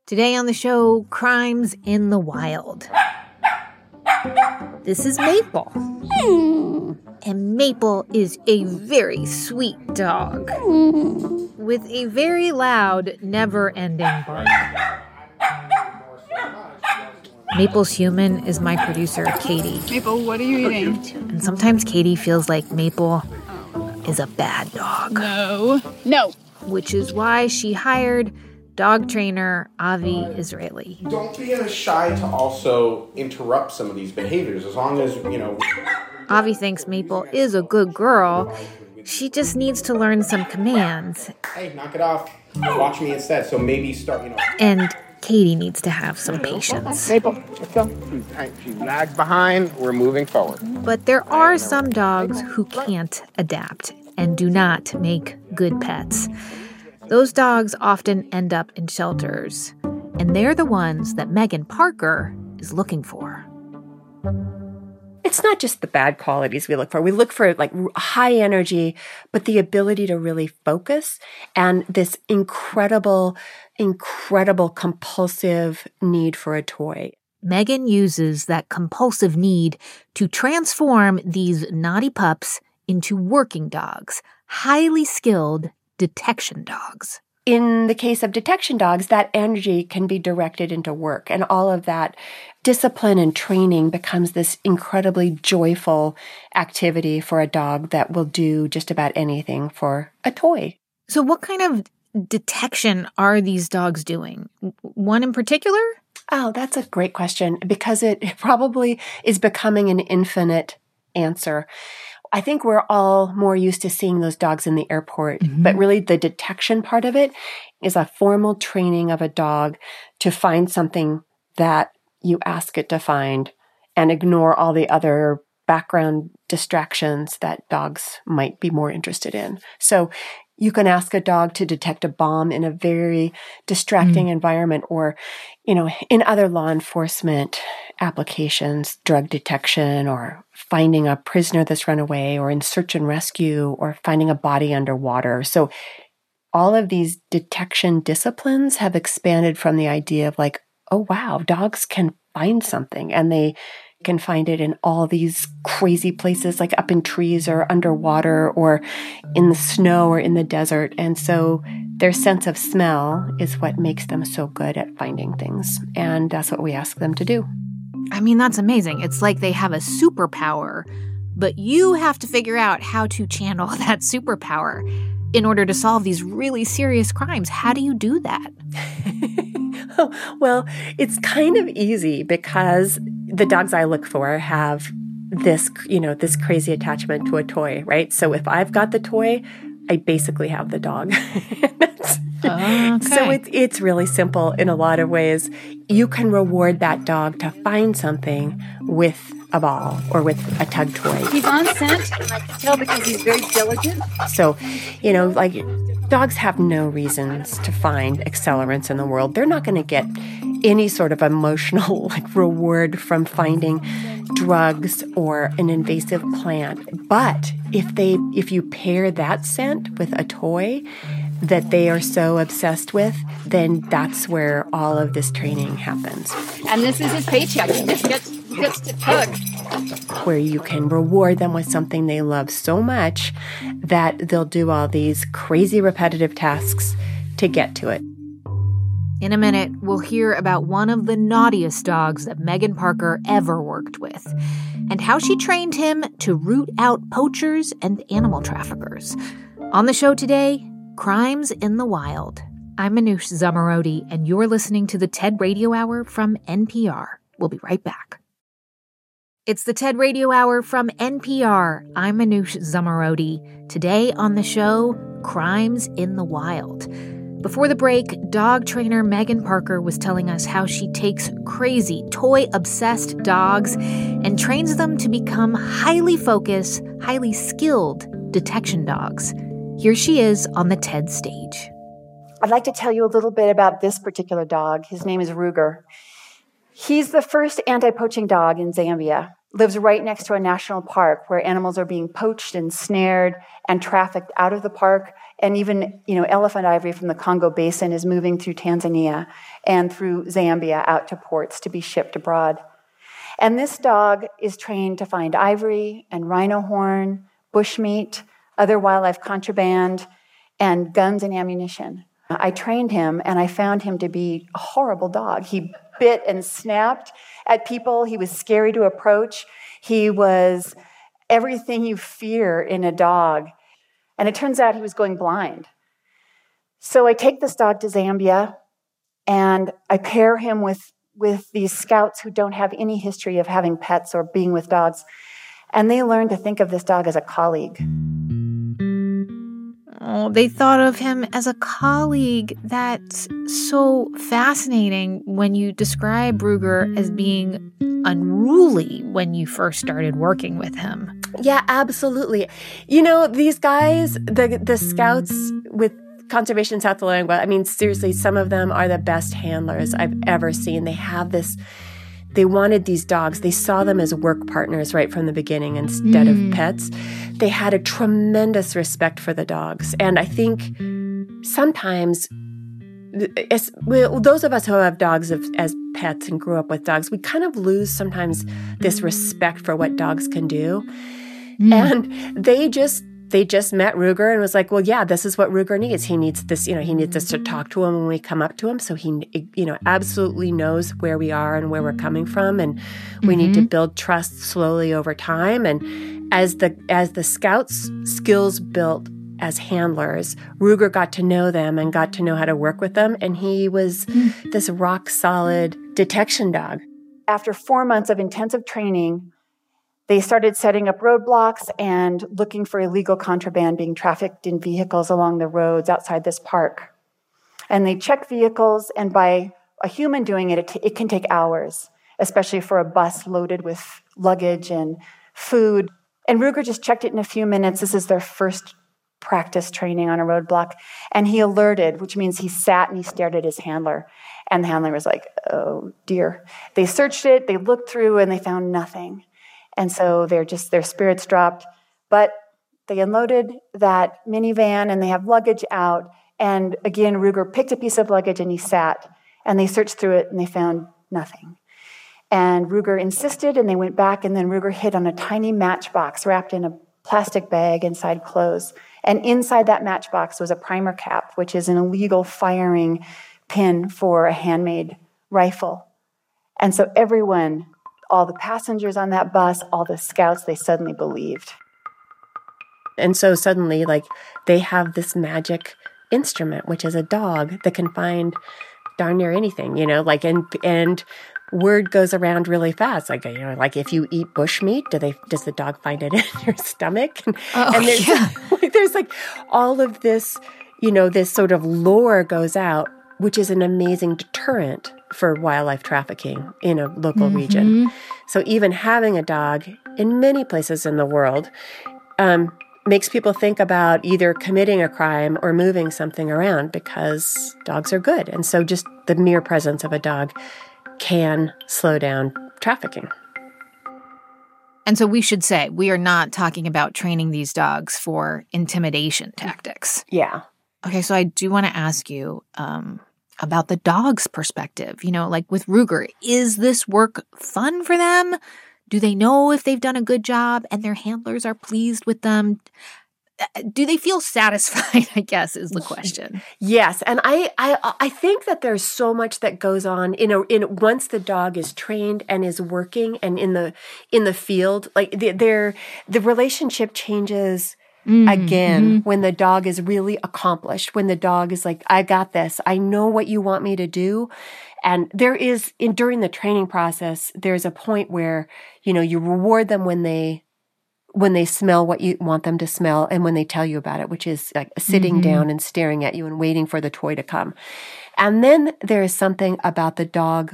Today on the show, crimes in the wild. This is Maple. And Maple is a very sweet dog with a very loud, never-ending bark. Maple's human is my producer, Katie. Maple, what are you eating? And sometimes Katie feels like Maple is a bad dog. No. Which is why she hired dog trainer Avi Israeli. Don't be shy to also interrupt some of these behaviors, as long as, Avi thinks Maple is a good girl. She just needs to learn some commands. Hey, knock it off. Watch me instead. So maybe start, And Katie needs to have some patience. Maple, let's go. She lagged behind. We're moving forward. But there are some dogs who can't adapt and do not make good pets. Those dogs often end up in shelters, and they're the ones that Megan Parker is looking for. It's not just the bad qualities we look for. We look for like high energy, but the ability to really focus and this incredible compulsive need for a toy. Megan uses that compulsive need to transform these naughty pups into working dogs, highly skilled detection dogs. In the case of detection dogs, that energy can be directed into work, and all of that discipline and training becomes this incredibly joyful activity for a dog that will do just about anything for a toy. So what kind of detection are these dogs doing? One in particular? Oh, that's a great question, because it probably is becoming an infinite answer. I think we're all more used to seeing those dogs in the airport, but really the detection part of it is a formal training of a dog to find something that you ask it to find and ignore all the other background distractions that dogs might be more interested in. So you can ask a dog to detect a bomb in a very distracting environment, or, in other law enforcement applications, drug detection, or finding a prisoner that's run away, or in search and rescue, or finding a body underwater. So all of these detection disciplines have expanded from the idea of like, oh, wow, dogs can find something, and they can find it in all these crazy places, like up in trees or underwater or in the snow or in the desert. And so their sense of smell is what makes them so good at finding things. And that's what we ask them to do. I mean, that's amazing. It's like they have a superpower, but you have to figure out how to channel that superpower in order to solve these really serious crimes. How do you do that? Well, it's kind of easy because the dogs I look for have this, this crazy attachment to a toy, right? So if I've got the toy, I basically have the dog. Okay. So it's really simple in a lot of ways. You can reward that dog to find something with a ball or with a tug toy. He's on scent, and I can tell because he's very diligent. So, dogs have no reasons to find accelerants in the world. They're not going to get any sort of emotional reward from finding drugs or an invasive plant. But if you pair that scent with a toy that they are so obsessed with, then that's where all of this training happens. And this is his paycheck. He just gets to tug. Where you can reward them with something they love so much that they'll do all these crazy repetitive tasks to get to it. In a minute, we'll hear about one of the naughtiest dogs that Megan Parker ever worked with, and how she trained him to root out poachers and animal traffickers. On the show today, Crimes in the Wild. I'm Manoush Zomorodi, and you're listening to the TED Radio Hour from NPR. We'll be right back. It's the TED Radio Hour from NPR. I'm Manoush Zomorodi. Today on the show, Crimes in the Wild. Before the break, dog trainer Megan Parker was telling us how she takes crazy, toy-obsessed dogs and trains them to become highly focused, highly skilled detection dogs. Here she is on the TED stage. I'd like to tell you a little bit about this particular dog. His name is Ruger. He's the first anti-poaching dog in Zambia. Lives right next to a national park where animals are being poached and snared and trafficked out of the park And even, elephant ivory from the Congo Basin is moving through Tanzania and through Zambia out to ports to be shipped abroad. And this dog is trained to find ivory and rhino horn, bushmeat, other wildlife contraband, and guns and ammunition. I trained him, and I found him to be a horrible dog. He bit and snapped at people. He was scary to approach. He was everything you fear in a dog. And it turns out he was going blind. So I take this dog to Zambia, and I pair him with these scouts who don't have any history of having pets or being with dogs. And they learn to think of this dog as a colleague. Oh, they thought of him as a colleague. That's so fascinating when you describe Ruger as being unruly when you first started working with him. Yeah, absolutely. These guys, the scouts with Conservation South Lilongwe, I mean, seriously, some of them are the best handlers I've ever seen. They have this, they wanted these dogs. They saw them as work partners right from the beginning instead of pets. They had a tremendous respect for the dogs. And I think sometimes, those of us who have dogs as pets and grew up with dogs, we kind of lose sometimes this respect for what dogs can do. And they just met Ruger and was like, well, yeah, this is what Ruger needs. He needs this, he needs us to talk to him when we come up to him. So he, absolutely knows where we are and where we're coming from. And we need to build trust slowly over time. And as the scouts' skills built as handlers, Ruger got to know them and got to know how to work with them. And he was this rock solid detection dog. After 4 months of intensive training, they started setting up roadblocks and looking for illegal contraband being trafficked in vehicles along the roads outside this park. And they check vehicles, and by a human doing it, it can take hours, especially for a bus loaded with luggage and food. And Ruger just checked it in a few minutes. This is their first practice training on a roadblock. And he alerted, which means he sat and he stared at his handler. And the handler was like, oh, dear. They searched it, they looked through, and they found nothing. And so their spirits dropped. But they unloaded that minivan and they have luggage out. And again, Ruger picked a piece of luggage and he sat. And they searched through it and they found nothing. And Ruger insisted and they went back. And then Ruger hit on a tiny matchbox wrapped in a plastic bag inside clothes. And inside that matchbox was a primer cap, which is an illegal firing pin for a handmade rifle. And so everyone, all the passengers on that bus, all the scouts, they suddenly believed. And so suddenly, they have this magic instrument, which is a dog that can find darn near anything, and word goes around really fast. If you eat bushmeat, does the dog find it in your stomach? And there's all of this, this sort of lore goes out, which is an amazing deterrent for wildlife trafficking in a local region. So even having a dog in many places in the world makes people think about either committing a crime or moving something around because dogs are good. And so just the mere presence of a dog can slow down trafficking. And so we should say, we are not talking about training these dogs for intimidation tactics. Yeah. Okay, so I do want to ask you about the dog's perspective. With Ruger, is this work fun for them? Do they know if they've done a good job and their handlers are pleased with them? Do they feel satisfied, I guess, is the question. Yes, and I think that there's so much that goes on in once the dog is trained and is working and in the field, the relationship changes again when the dog is really accomplished, when the dog is like, I got this, I know what you want me to do. And there is, during the training process, there's a point where, you reward them when they smell what you want them to smell and when they tell you about it, which is like sitting down and staring at you and waiting for the toy to come. And then there is something about the dog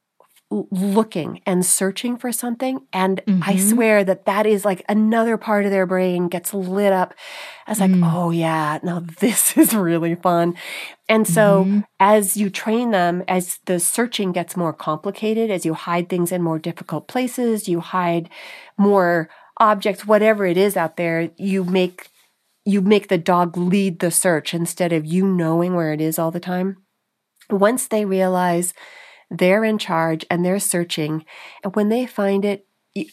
looking and searching for something. And I swear that is like another part of their brain gets lit up as like, oh yeah, now this is really fun. And so as you train them, as the searching gets more complicated, as you hide things in more difficult places, you hide more objects, whatever it is out there, you you make the dog lead the search instead of you knowing where it is all the time. Once they realize they're in charge and they're searching, and when they find it,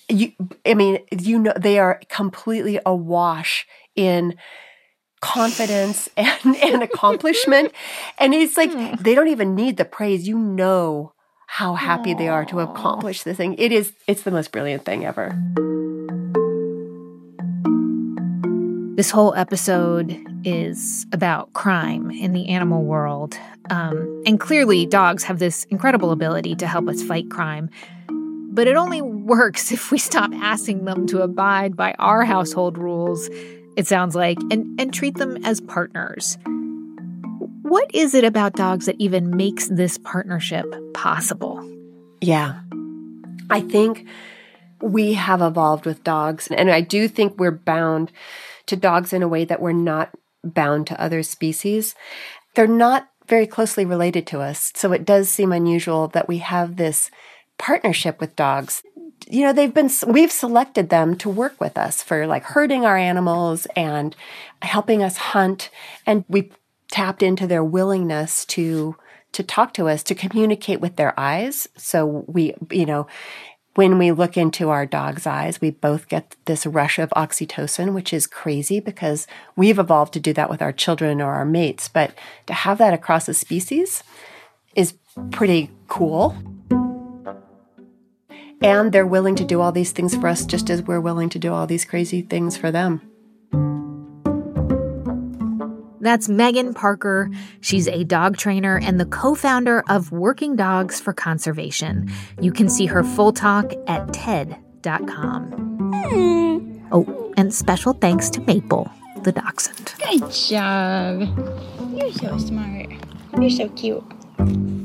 they are completely awash in confidence and accomplishment. And it's like, they don't even need the praise. You know how happy they are to accomplish this thing. It's the most brilliant thing ever. This whole episode is about crime in the animal world. And clearly, dogs have this incredible ability to help us fight crime. But it only works if we stop asking them to abide by our household rules, it sounds like, and treat them as partners. What is it about dogs that even makes this partnership possible? Yeah. I think we have evolved with dogs, and I do think we're bound to dogs in a way that we're not bound to other species. They're not very closely related to us, so it does seem unusual that we have this partnership with dogs. You know, we've selected them to work with us for like herding our animals and helping us hunt, and we tapped into their willingness to talk to us, to communicate with their eyes. So when we look into our dog's eyes, we both get this rush of oxytocin, which is crazy because we've evolved to do that with our children or our mates. But to have that across a species is pretty cool. And they're willing to do all these things for us just as we're willing to do all these crazy things for them. That's Megan Parker. She's a dog trainer and the co-founder of Working Dogs for Conservation. You can see her full talk at TED.com. Oh, and special thanks to Maple, the dachshund. Good job. You're so smart. You're so cute.